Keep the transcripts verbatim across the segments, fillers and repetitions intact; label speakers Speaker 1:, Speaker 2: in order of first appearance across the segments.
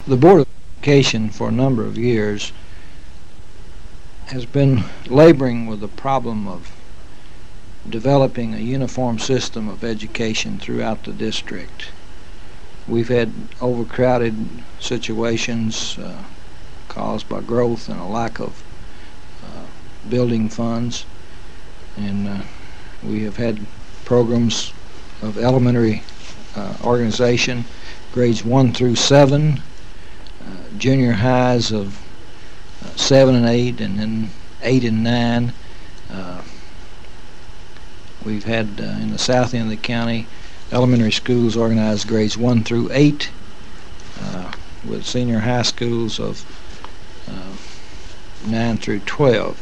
Speaker 1: The Board of Education for a number of years has been laboring with the problem of developing a uniform system of education throughout the district. We've had overcrowded situations uh, caused by growth and a lack of uh, building funds, and uh, we have had programs of elementary uh, organization, grades one through seven, uh, junior highs of uh, seven and eight, and then eight and nine. Uh, we've had uh, in the south end of the county elementary schools organized grades one through eight, uh, with senior high schools of uh, nine through twelve.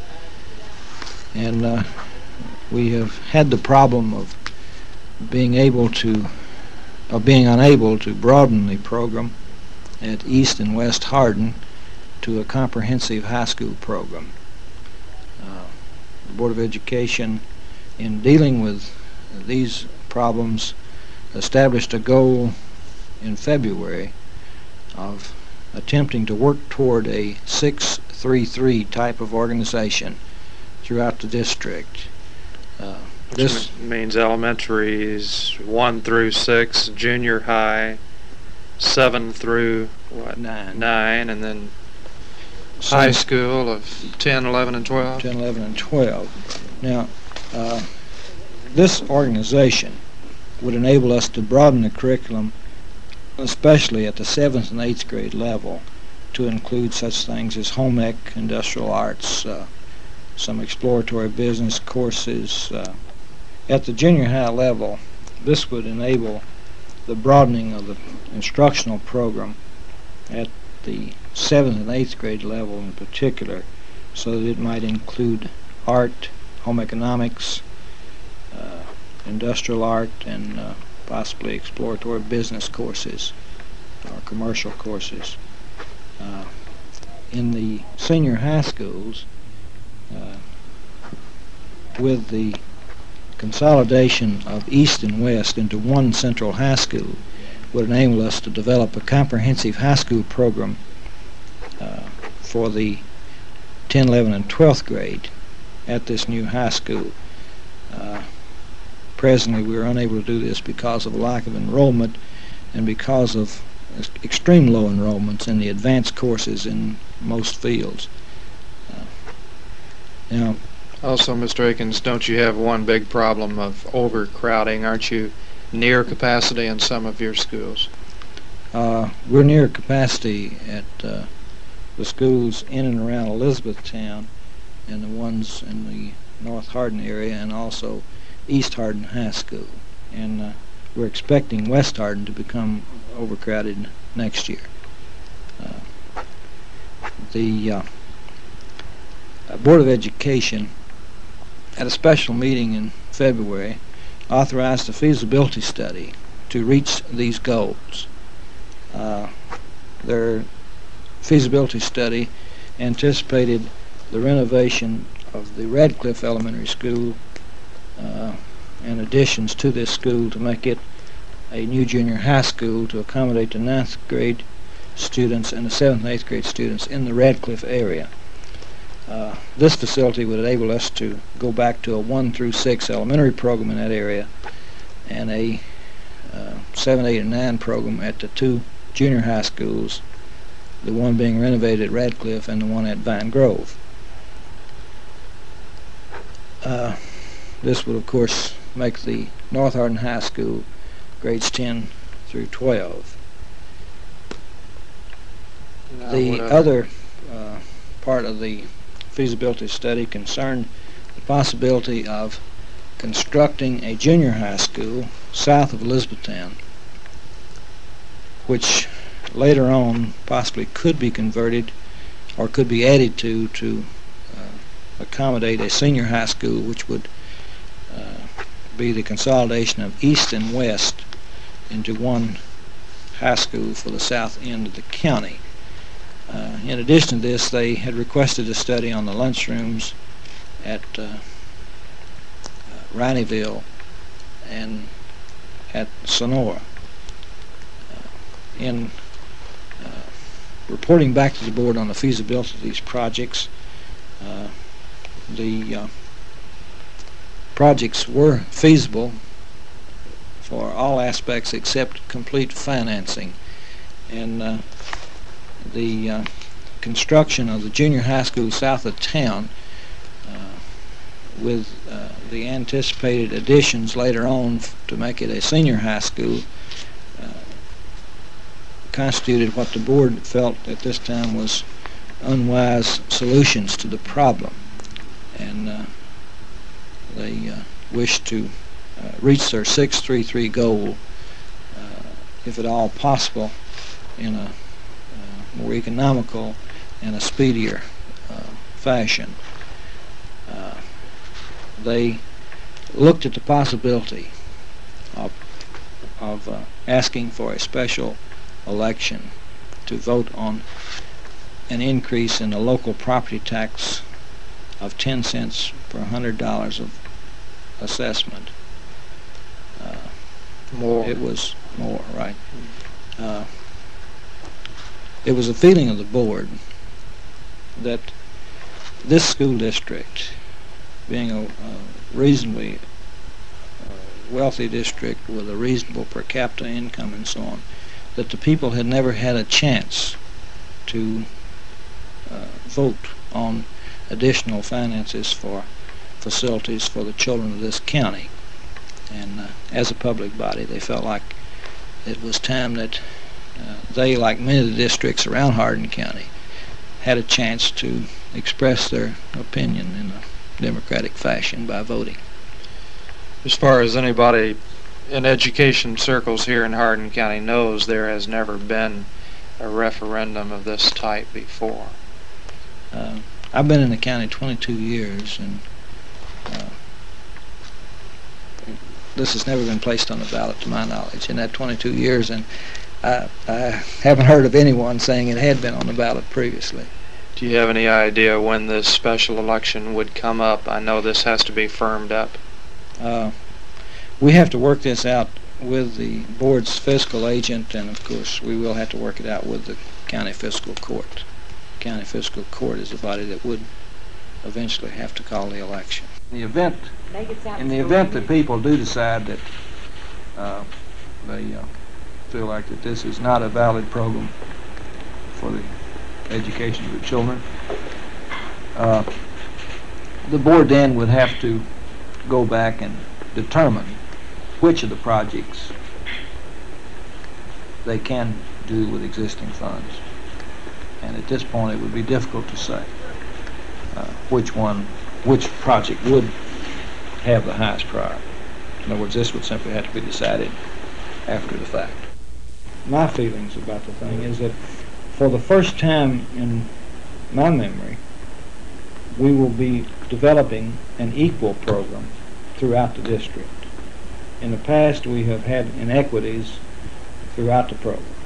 Speaker 1: And uh, we have had the problem of being able to, of being unable to broaden the program at East and West Hardin to a comprehensive high school program. Uh, the Board of Education, in dealing with these problems, established a goal in February of attempting to work toward a six three three type of organization throughout the district. Uh,
Speaker 2: Which
Speaker 1: this
Speaker 2: means elementaries one through six, junior high seven through what
Speaker 1: nine,
Speaker 2: nine, and then
Speaker 1: So-
Speaker 2: high school of ten, eleven, and twelve.
Speaker 1: ten, eleven, and twelve. Now, uh, this organization would enable us to broaden the curriculum, especially at the seventh and eighth grade level, to include such things as home ec, industrial arts, uh, some exploratory business courses. Uh, at the junior high level, this would enable the broadening of the instructional program at the seventh and eighth grade level in particular, so that it might include art, home economics, uh, industrial art, and uh, possibly exploratory business courses or commercial courses. Uh, in the senior high schools, uh, with the consolidation of East and West into one central high school, would enable us to develop a comprehensive high school program uh, for the ten, eleven, and twelfth grade at this new high school. Uh, presently, we are unable to do this because of a lack of enrollment and because of extreme low enrollments in the advanced courses in most fields. Uh, now,
Speaker 2: Also, Mister Akins, don't you have one big problem of overcrowding? Aren't you near capacity in some of your schools?
Speaker 1: Uh, we're near capacity at uh, the schools in and around Elizabethtown and the ones in the North Hardin area, and also East Hardin High School. And uh, we're expecting West Hardin to become overcrowded next year. Uh, the uh, Board of Education, at a special meeting in February, authorized a feasibility study to reach these goals. Uh, their feasibility study anticipated the renovation of the Radcliffe Elementary School uh, and additions to this school to make it a new junior high school to accommodate the ninth grade students and the seventh and eighth grade students in the Radcliffe area. Uh, this facility would enable us to go back to a one through six elementary program in that area and a uh, seven, eight, and nine program at the two junior high schools, the one being renovated at Radcliffe and the one at Vine Grove. Uh, this would, of course, make the North Hardin High School grades ten through twelve.
Speaker 2: Now,
Speaker 1: The
Speaker 2: what
Speaker 1: other uh, part of the feasibility study concerned the possibility of constructing a junior high school south of Elizabethtown, which later on possibly could be converted or could be added to to uh, accommodate a senior high school, which would uh, be the consolidation of East and West into one high school for the south end of the county. Uh, in addition to this, they had requested a study on the lunchrooms at uh, uh, Rineyville and at Sonora. Uh, in uh, reporting back to the board on the feasibility of these projects. Uh, the uh, projects were feasible for all aspects except complete financing, and uh, the uh, construction of the junior high school south of town, uh, with uh, the anticipated additions later on f to make it a senior high school, uh, constituted what the board felt at this time was unwise solutions to the problem, and uh, they uh, wished to uh, reach their six three three goal, uh, if at all possible, in a uh, more economical and a speedier uh, fashion. Uh, they looked at the possibility of, of uh, asking for a special election to vote on an increase in the local property tax of ten cents per one hundred dollars of assessment. Uh,
Speaker 2: More.
Speaker 1: It was more, right. Uh, it was a feeling of the board that this school district, being a, a reasonably uh, wealthy district with a reasonable per capita income and so on, that the people had never had a chance to uh, vote on additional finances for facilities for the children of this county. And uh, as a public body, they felt like it was time that uh, they, like many of the districts around Hardin County, had a chance to express their opinion in a democratic fashion by voting.
Speaker 2: As far as anybody in education circles here in Hardin County knows, there has never been a referendum of this type before.
Speaker 1: Uh, I've been in the county twenty-two years, and uh, this has never been placed on the ballot to my knowledge in that twenty-two years, and I, I haven't heard of anyone saying it had been on the ballot previously.
Speaker 2: Do you have any idea when this special election would come up? I know this has to be firmed up.
Speaker 1: Uh, we have to work this out with the board's fiscal agent, and of course we will have to work it out with the county fiscal court. County fiscal court is the body that would eventually have to call the election. In the event, in the event that people do decide that uh, they uh, feel like that this is not a valid program for the education of the children, uh, the board then would have to go back and determine which of the projects they can do with existing funds. And at this point it would be difficult to say uh, which one, which project would have the highest priority. In other words, this would simply have to be decided after the fact. My feelings about the thing is that for the first time in my memory, we will be developing an equal program throughout the district. In the past, we have had inequities throughout the program.